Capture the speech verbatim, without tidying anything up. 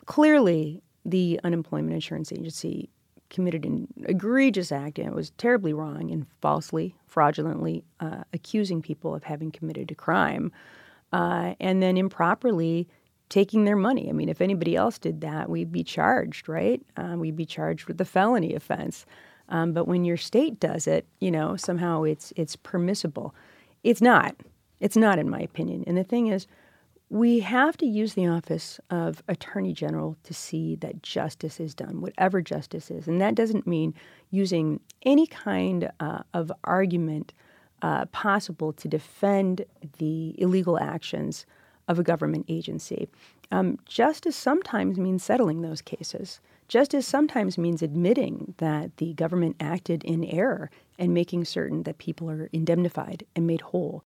clearly, the Unemployment Insurance Agency committed an egregious act, and it was terribly wrong in falsely, fraudulently uh, accusing people of having committed a crime, uh, and then improperly taking their money. I mean, if anybody else did that, we'd be charged, right? Um, we'd be charged with the felony offense. Um, but when your state does it, you know, somehow it's it's permissible. It's not. It's not, in my opinion. And the thing is, we have to use the office of Attorney General to see that justice is done, whatever justice is. And that doesn't mean using any kind uh, of argument uh, possible to defend the illegal actions of a government agency. Um, justice sometimes means settling those cases. Justice sometimes means admitting that the government acted in error and making certain that people are indemnified and made whole.